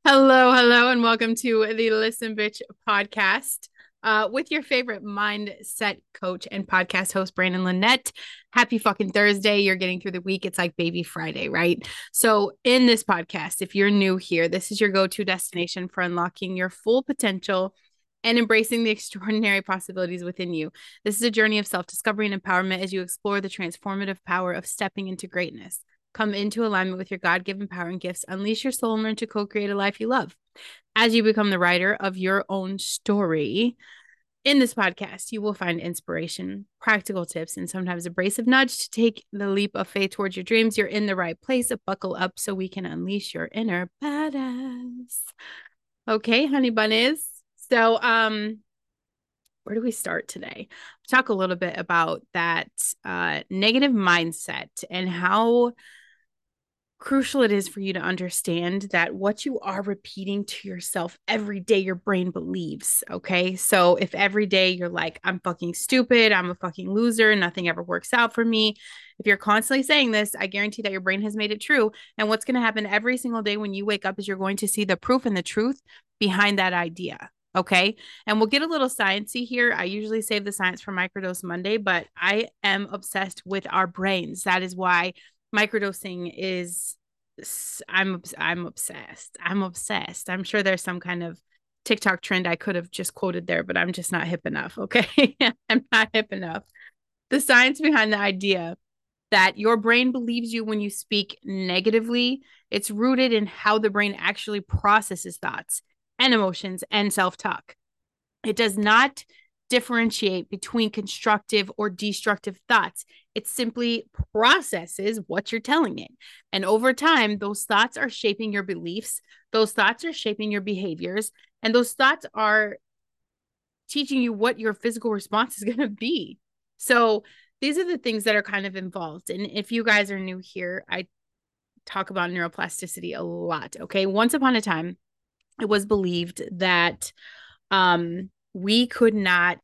Hello, hello, and welcome to the Listen Bitch podcast with your favorite mindset coach and podcast host, Brandon Lynette. Happy fucking Thursday. You're getting through the week. It's like Baby Friday, right? So, in this podcast, if you're new here, this is your go to destination for unlocking your full potential and embracing the extraordinary possibilities within you. This is a journey of self discovery and empowerment as you explore the transformative power of stepping into greatness. Come into alignment with your God given power and gifts, unleash your soul, and learn to co create a life you love. As you become the writer of your own story, in this podcast, you will find inspiration, practical tips, and sometimes a abrasive nudge to take the leap of faith towards your dreams. You're in the right place. Buckle up so we can unleash your inner badass. Okay, honey bunnies. So, where do we start today? Talk a little bit about that negative mindset and how crucial it is for you to understand that what you are repeating to yourself every day, your brain believes. Okay. So if every day you're like, I'm fucking stupid, I'm a fucking loser, nothing ever works out for me. If you're constantly saying this, I guarantee that your brain has made it true. And what's going to happen every single day when you wake up is you're going to see the proof and the truth behind that idea. Okay. And we'll get a little sciencey here. I usually save the science for Microdose Monday, but I am obsessed with our brains. That is why microdosing is I'm obsessed. I'm obsessed. I'm sure there's some kind of TikTok trend I could have just quoted there, but I'm just not hip enough. Okay. I'm not hip enough. The science behind the idea that your brain believes you when you speak negatively, it's rooted in how the brain actually processes thoughts and emotions and self-talk. It does not differentiate between constructive or destructive thoughts. It simply processes what you're telling it. And over time, those thoughts are shaping your beliefs, those thoughts are shaping your behaviors, and those thoughts are teaching you what your physical response is going to be. So, these are the things that are kind of involved. And if you guys are new here, I talk about neuroplasticity a lot. Okay. Once upon a time, it was believed that we could not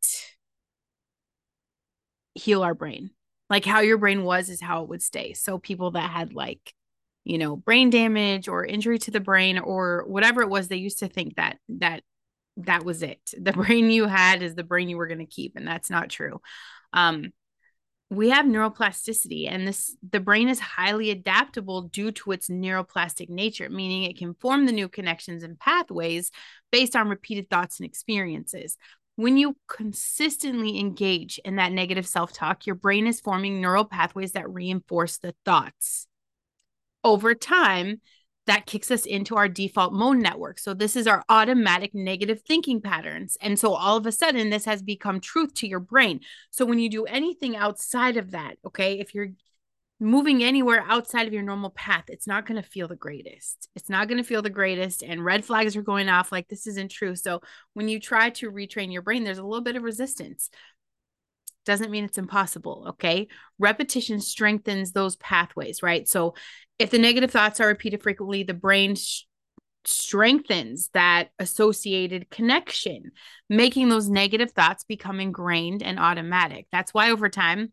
heal our brain. Like how your brain was is how it would stay. So people that had brain damage or injury to the brain or whatever it was, they used to think that was it. The brain you had is the brain you were going to keep, and that's not true. Um, we have neuroplasticity, and the brain is highly adaptable due to its neuroplastic nature, meaning it can form the new connections and pathways based on repeated thoughts and experiences. When you consistently engage in that negative self-talk, your brain is forming neural pathways that reinforce the thoughts. Over time, that kicks us into our default mode network. So this is our automatic negative thinking patterns. And so all of a sudden, this has become truth to your brain. So when you do anything outside of that, okay, if you're moving anywhere outside of your normal path, it's not going to feel the greatest. It's not going to feel the greatest. And red flags are going off like this isn't true. So when you try to retrain your brain, there's a little bit of resistance. Doesn't mean it's impossible. Okay. Repetition strengthens those pathways, right? So if the negative thoughts are repeated frequently, the brain strengthens that associated connection, making those negative thoughts become ingrained and automatic. That's why over time,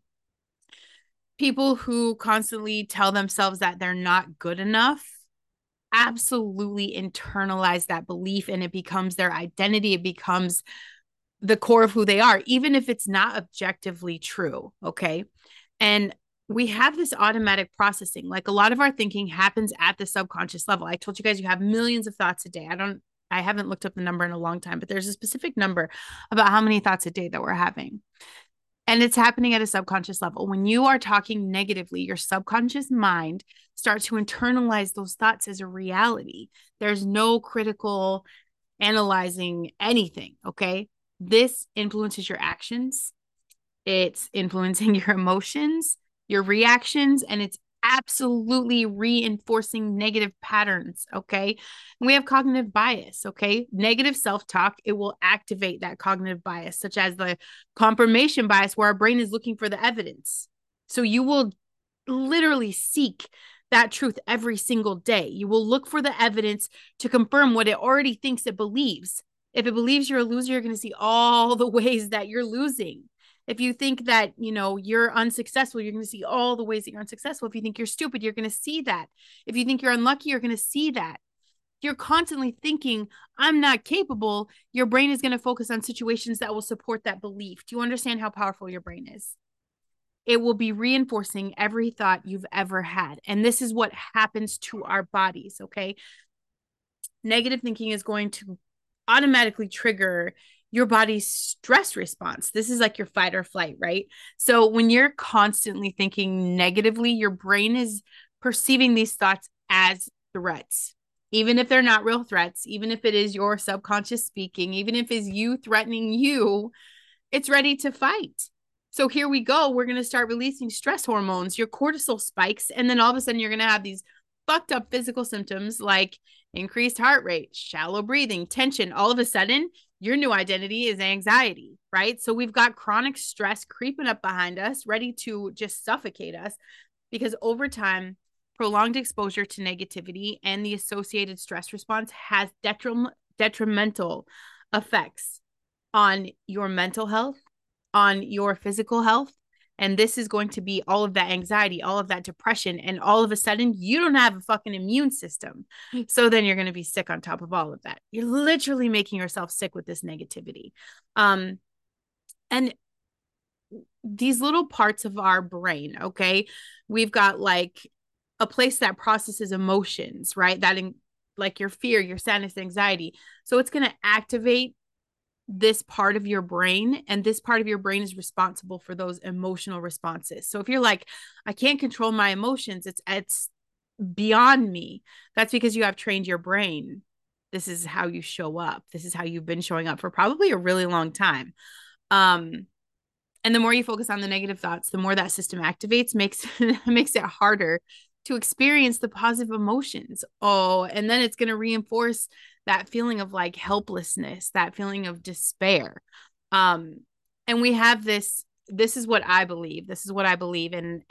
people who constantly tell themselves that they're not good enough absolutely internalize that belief and it becomes their identity. It becomes the core of who they are, even if it's not objectively true. Okay. And we have this automatic processing. Like a lot of our thinking happens at the subconscious level. I told you guys you have millions of thoughts a day. I haven't looked up the number in a long time, but there's a specific number about how many thoughts a day that we're having. And it's happening at a subconscious level. When you are talking negatively, your subconscious mind starts to internalize those thoughts as a reality. There's no critical analyzing anything. Okay. This influences your actions, it's influencing your emotions, your reactions, and it's absolutely reinforcing negative patterns. Okay. And we have cognitive bias. Okay. Negative self talk, it will activate that cognitive bias, such as the confirmation bias, where our brain is looking for the evidence. So you will literally seek that truth every single day. You will look for the evidence to confirm what it already thinks it believes. If it believes you're a loser, you're going to see all the ways that you're losing. If you think that, you're unsuccessful, you're going to see all the ways that you're unsuccessful. If you think you're stupid, you're going to see that. If you think you're unlucky, you're going to see that. you're constantly thinking, I'm not capable, your brain is going to focus on situations that will support that belief. Do you understand how powerful your brain is? It will be reinforcing every thought you've ever had. And this is what happens to our bodies, okay? Negative thinking is going to automatically trigger your body's stress response. This is like your fight or flight, right? So when you're constantly thinking negatively, your brain is perceiving these thoughts as threats. Even if they're not real threats, even if it is your subconscious speaking, even if it's you threatening you, it's ready to fight. So here we go. We're going to start releasing stress hormones. Your cortisol spikes. And then all of a sudden, you're going to have these fucked up physical symptoms like increased heart rate, shallow breathing, tension. All of a sudden, your new identity is anxiety, right? So we've got chronic stress creeping up behind us, ready to just suffocate us because over time, prolonged exposure to negativity and the associated stress response has detrimental effects on your mental health, on your physical health. And this is going to be all of that anxiety, all of that depression. And all of a sudden, you don't have a fucking immune system. So then you're going to be sick on top of all of that. You're literally making yourself sick with this negativity. And these little parts of our brain, okay, we've got like a place that processes emotions, right? That like your fear, your sadness, anxiety. So it's going to activate this part of your brain, and this part of your brain is responsible for those emotional responses. So if you're like, I can't control my emotions, it's beyond me, that's because you have trained your brain. This is how you show up. This is how you've been showing up for probably a really long time. And the more you focus on the negative thoughts, the more that system activates, makes it harder to experience the positive emotions. Oh, and then it's going to reinforce that feeling of like helplessness, that feeling of despair. And we have this is what I believe. This is what I believe. And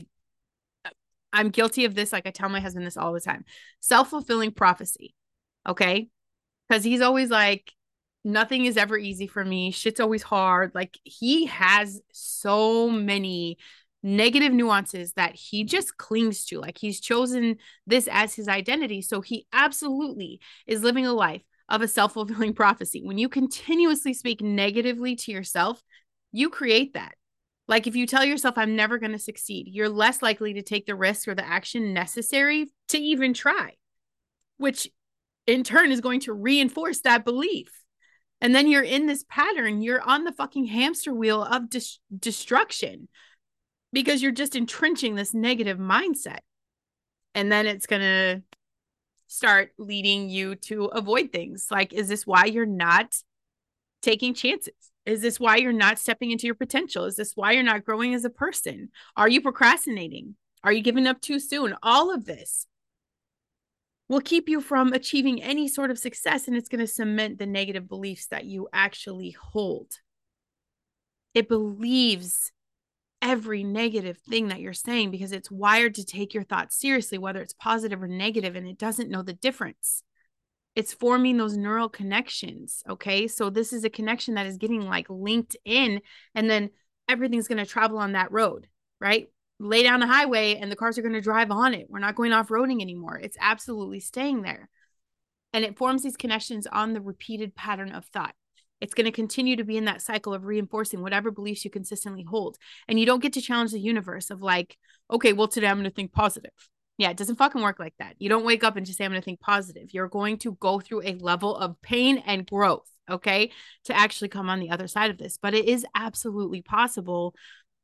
I'm guilty of this. Like I tell my husband this all the time. Self-fulfilling prophecy. Okay. Because he's always like, nothing is ever easy for me. Shit's always hard. Like he has so many negative nuances that he just clings to. Like he's chosen this as his identity. So he absolutely is living a life of a self-fulfilling prophecy. When you continuously speak negatively to yourself, you create that. Like if you tell yourself, I'm never going to succeed, you're less likely to take the risk or the action necessary to even try, which in turn is going to reinforce that belief. And then you're in this pattern. You're on the fucking hamster wheel of destruction because you're just entrenching this negative mindset. And then it's going to start leading you to avoid things. Like, is this why you're not taking chances? Is this why you're not stepping into your potential? Is this why you're not growing as a person? Are you procrastinating? Are you giving up too soon? All of this will keep you from achieving any sort of success, and it's going to cement the negative beliefs that you actually hold. It believes every negative thing that you're saying because it's wired to take your thoughts seriously, whether it's positive or negative, and it doesn't know the difference. It's forming those neural connections. Okay. So this is a connection that is getting like linked in, and then everything's going to travel on that road, right? Lay down a highway and the cars are going to drive on it. We're not going off-roading anymore. It's absolutely staying there. And it forms these connections on the repeated pattern of thought. It's going to continue to be in that cycle of reinforcing whatever beliefs you consistently hold. And you don't get to challenge the universe of like, okay, well, today I'm going to think positive. Yeah, it doesn't fucking work like that. You don't wake up and just say, I'm going to think positive. You're going to go through a level of pain and growth, okay, to actually come on the other side of this. But it is absolutely possible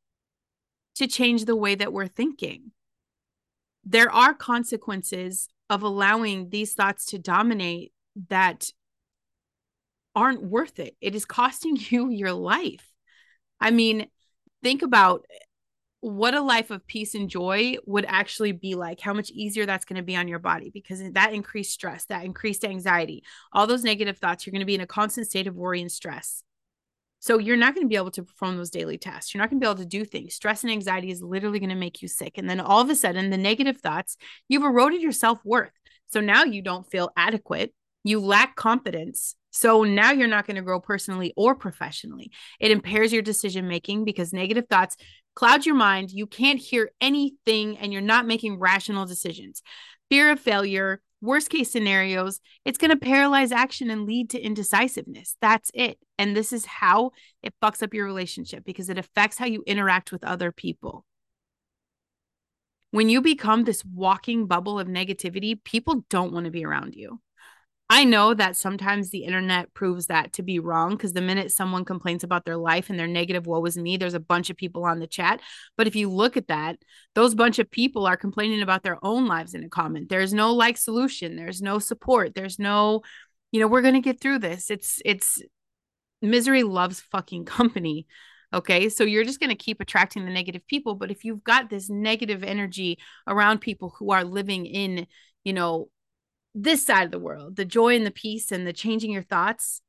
to change the way that we're thinking. There are consequences of allowing these thoughts to dominate that aren't worth it. It is costing you your life. I mean, think about what a life of peace and joy would actually be like, how much easier that's going to be on your body, because that increased stress, that increased anxiety, all those negative thoughts, you're going to be in a constant state of worry and stress. So you're not going to be able to perform those daily tasks. You're not going to be able to do things. Stress and anxiety is literally going to make you sick. And then all of a sudden, the negative thoughts, you've eroded your self-worth. So now you don't feel adequate. You lack confidence. So now you're not going to grow personally or professionally. It impairs your decision-making because negative thoughts cloud your mind. You can't hear anything and you're not making rational decisions. Fear of failure Worst case scenarios, it's going to paralyze action and lead to indecisiveness. That's it. And this is how it fucks up your relationship because it affects how you interact with other people. When you become this walking bubble of negativity, people don't want to be around you. I know that sometimes the internet proves that to be wrong because the minute someone complains about their life and their negative woe is me, there's a bunch of people on the chat. But if you look at that, those bunch of people are complaining about their own lives in a comment. There's no like solution. There's no support. There's no, we're going to get through this. It's misery loves fucking company. Okay. So you're just going to keep attracting the negative people. But if you've got this negative energy around people who are living in, this side of the world, the joy and the peace and the changing your thoughts,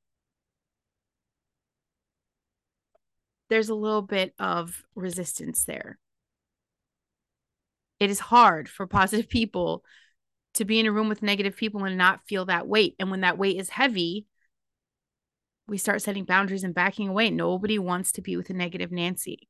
there's a little bit of resistance there. It is hard for positive people to be in a room with negative people and not feel that weight. And when that weight is heavy, we start setting boundaries and backing away. Nobody wants to be with a negative Nancy.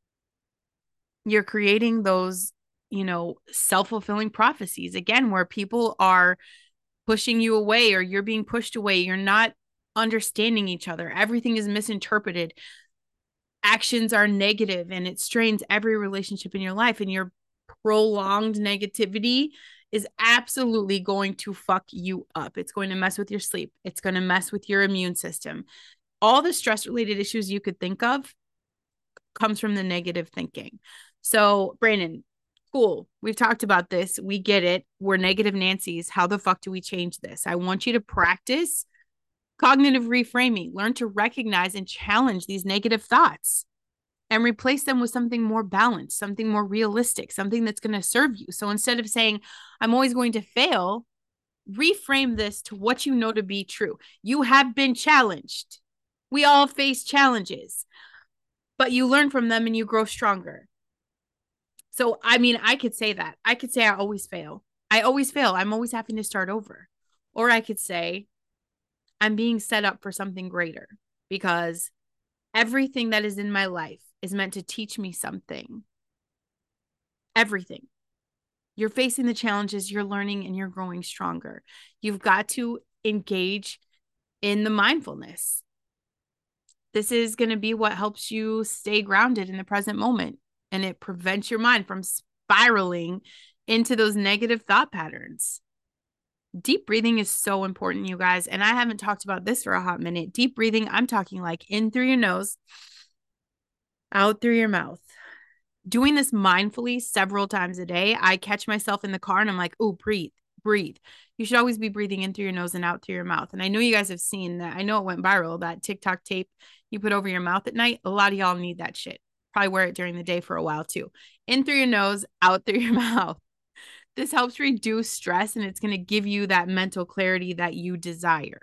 You're creating those, self-fulfilling prophecies again, where people are pushing you away or you're being pushed away. You're not understanding each other. Everything is misinterpreted. Actions are negative and it strains every relationship in your life. And your prolonged negativity is absolutely going to fuck you up. It's going to mess with your sleep. It's going to mess with your immune system. All the stress related issues you could think of comes from the negative thinking. So, Brandon, cool. We've talked about this. We get it. We're negative Nancy's. How the fuck do we change this? I want you to practice cognitive reframing. Learn to recognize and challenge these negative thoughts and replace them with something more balanced, something more realistic, something that's going to serve you. So instead of saying, I'm always going to fail, reframe this to what you know to be true. You have been challenged. We all face challenges, but you learn from them and you grow stronger. So, I could say that. I could say I always fail. I always fail. I'm always having to start over. Or I could say I'm being set up for something greater because everything that is in my life is meant to teach me something. Everything. You're facing the challenges, you're learning, and you're growing stronger. You've got to engage in the mindfulness. This is going to be what helps you stay grounded in the present moment. And it prevents your mind from spiraling into those negative thought patterns. Deep breathing is so important, you guys. And I haven't talked about this for a hot minute. Deep breathing, I'm talking like in through your nose, out through your mouth. Doing this mindfully several times a day, I catch myself in the car and I'm like, oh, breathe, breathe. You should always be breathing in through your nose and out through your mouth. And I know you guys have seen that. I know it went viral, that TikTok tape you put over your mouth at night. A lot of y'all need that shit. Probably wear it during the day for a while too. In through your nose, out through your mouth. This helps reduce stress and it's going to give you that mental clarity that you desire.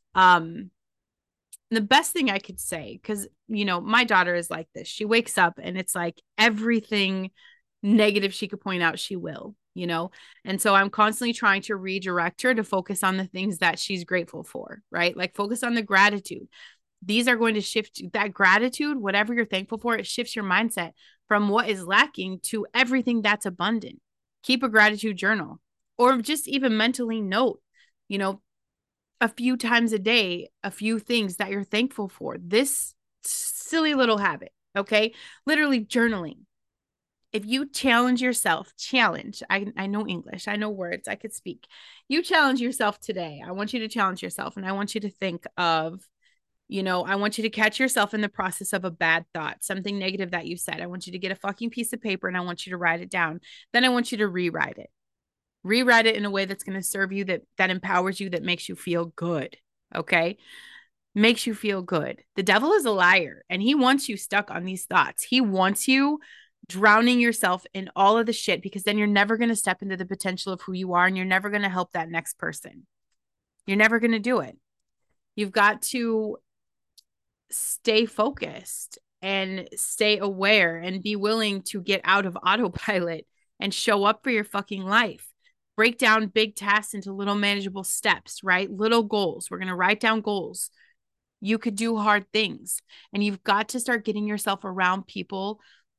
The best thing I could say, because, my daughter is like this. She wakes up and it's like everything negative she could point out, she will, And so I'm constantly trying to redirect her to focus on the things that she's grateful for, right? Like focus on the gratitude. These are going to shift that gratitude, whatever you're thankful for, it shifts your mindset from what is lacking to everything that's abundant. Keep a gratitude journal or just even mentally note, a few times a day, a few things that you're thankful for. This silly little habit, okay? Literally journaling. If you challenge yourself, I know English, I know words, I could speak. You challenge yourself today. I want you to challenge yourself and I want you to think of, I want you to catch yourself in the process of a bad thought, something negative that you said. I want you to get a fucking piece of paper and I want you to write it down. Then I want you to rewrite it. Rewrite it in a way that's going to serve you, that empowers you, that makes you feel good. Okay. Makes you feel good. The devil is a liar and he wants you stuck on these thoughts. He wants you drowning yourself in all of the shit because then you're never going to step into the potential of who you are and you're never going to help that next person. You're never going to do it. You've got to stay focused and stay aware and be willing to get out of autopilot and show up for your fucking life. Break down big tasks into little manageable steps, right? Little goals. We're going to write down goals. You could do hard things and you've got to start getting yourself around people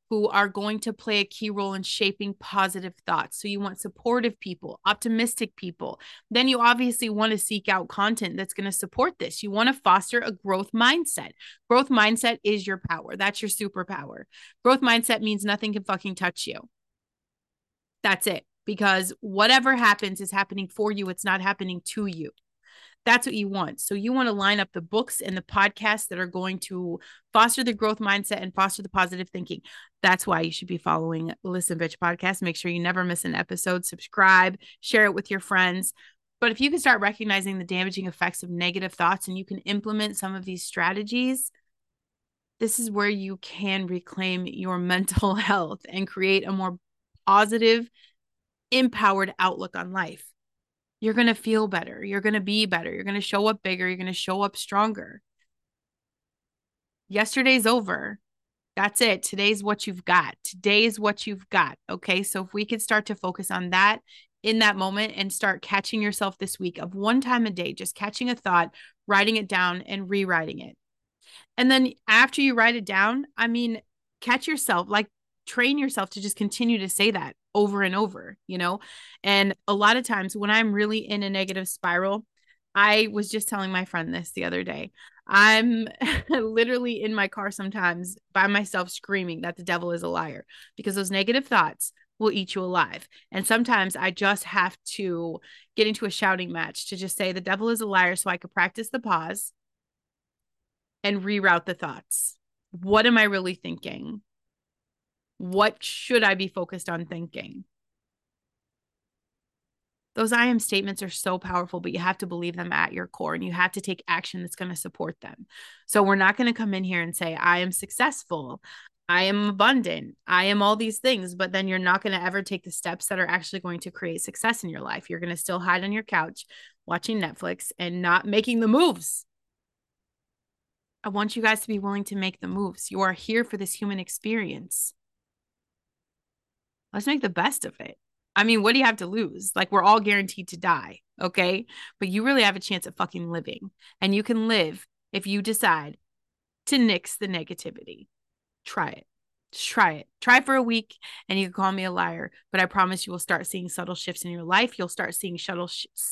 who are going to play a key role in shaping positive thoughts. So you want supportive people, optimistic people. Then you obviously want to seek out content that's going to support this. You want to foster a growth mindset. Growth mindset is your power. That's your superpower. Growth mindset means nothing can fucking touch you. That's it. Because whatever happens is happening for you. It's not happening to you. That's what you want. So you want to line up the books and the podcasts that are going to foster the growth mindset and foster the positive thinking. That's why you should be following Listen Bitch podcast. Make sure you never miss an episode. Subscribe, share it with your friends. But if you can start recognizing the damaging effects of negative thoughts and you can implement some of these strategies, this is where you can reclaim your mental health and create a more positive, empowered outlook on life. You're going to feel better. You're going to be better. You're going to show up bigger. You're going to show up stronger. Yesterday's over. That's it. Today's what you've got. Today is what you've got. Okay. So if we could start to focus on that in that moment and start catching yourself this week of one time a day, just catching a thought, writing it down and rewriting it. And then after you write it down, I mean, catch yourself, like train yourself to just continue to say that over and over, you know? And a lot of times when I'm really in a negative spiral, I was just telling my friend this the other day. I'm literally in my car sometimes by myself screaming that the devil is a liar because those negative thoughts will eat you alive. And sometimes I just have to get into a shouting match to just say the devil is a liar so I could practice the pause and reroute the thoughts. What am I really thinking? What should I be focused on thinking? Those I am statements are so powerful, but you have to believe them at your core and you have to take action that's going to support them. So we're not going to come in here and say, I am successful. I am abundant. I am all these things, but then you're not going to ever take the steps that are actually going to create success in your life. You're going to still hide on your couch watching Netflix and not making the moves. I want you guys to be willing to make the moves. You are here for this human experience. Let's make the best of it. I mean, what do you have to lose? Like, we're all guaranteed to die, okay? But you really have a chance at fucking living. And you can live if you decide to nix the negativity. Try it. Just try it. Try for a week and you can call me a liar. But I promise you will start seeing subtle shifts in your life. You'll start seeing subtle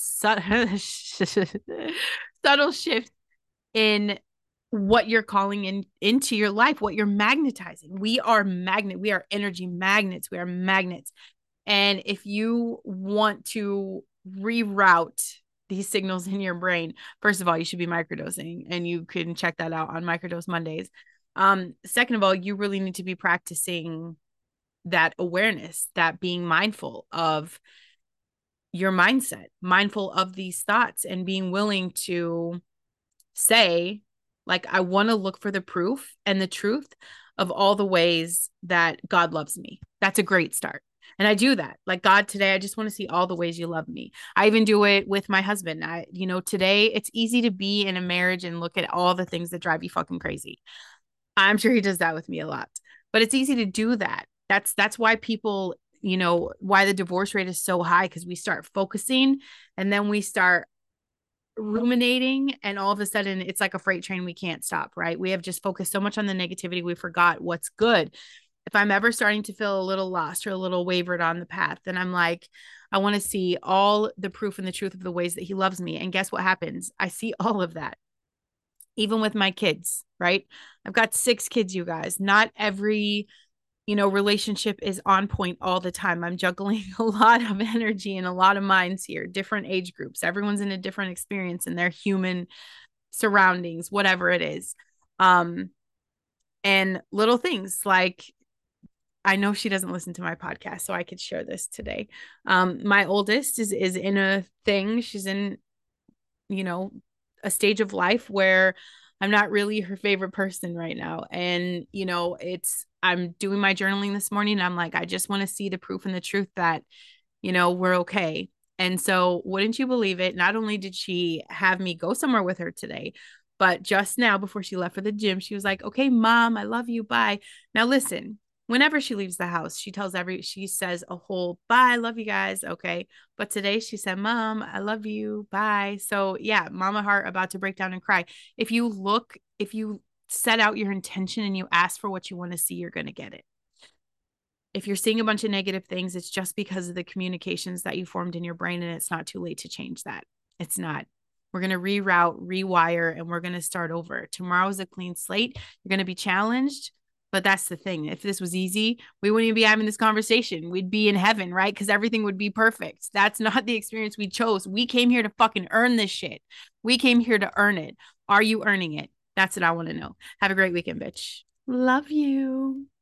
shifts in what you're calling into your life, what you're magnetizing. We are energy magnets. We are magnets. And if you want to reroute these signals in your brain, first of all, you should be microdosing and you can check that out on Microdose Mondays. Second of all, you really need to be practicing that awareness, that being mindful of your mindset, mindful of these thoughts and being willing to say, like, I want to look for the proof and the truth of all the ways that God loves me. That's a great start. And I do that. Like, God, today, I just want to see all the ways you love me. I even do it with my husband. Today it's easy to be in a marriage and look at all the things that drive you fucking crazy. I'm sure he does that with me a lot, but it's easy to do that. That's why people, why the divorce rate is so high, because we start focusing and then we start ruminating and all of a sudden it's like a freight train we can't stop, right? We have just focused so much on the negativity we forgot what's good. If I'm ever starting to feel a little lost or a little wavered on the path, then I'm like, I want to see all the proof and the truth of the ways that he loves me. And guess what happens? I see all of that. Even with my kids, right? I've got 6 kids, you guys. Not every relationship is on point all the time. I'm juggling a lot of energy and a lot of minds here, different age groups. Everyone's in a different experience in their human surroundings, whatever it is. And little things like, I know she doesn't listen to my podcast, so I could share this today. My oldest is in a thing. She's in, a stage of life where I'm not really her favorite person right now. And, I'm doing my journaling this morning. And I'm like, I just want to see the proof and the truth that, we're okay. And so wouldn't you believe it? Not only did she have me go somewhere with her today, but just now before she left for the gym, she was like, okay, mom, I love you. Bye. Now listen, whenever she leaves the house, she says a whole bye, love you guys. Okay. But today she said, mom, I love you. Bye. So yeah, mama heart about to break down and cry. If you set out your intention and you ask for what you want to see, you're going to get it. If you're seeing a bunch of negative things, it's just because of the communications that you formed in your brain, and it's not too late to change that. It's not. We're going to reroute, rewire, and we're going to start over. Tomorrow's a clean slate. You're going to be challenged. But that's the thing. If this was easy, we wouldn't even be having this conversation. We'd be in heaven, right? Because everything would be perfect. That's not the experience we chose. We came here to fucking earn this shit. We came here to earn it. Are you earning it? That's what I want to know. Have a great weekend, bitch. Love you.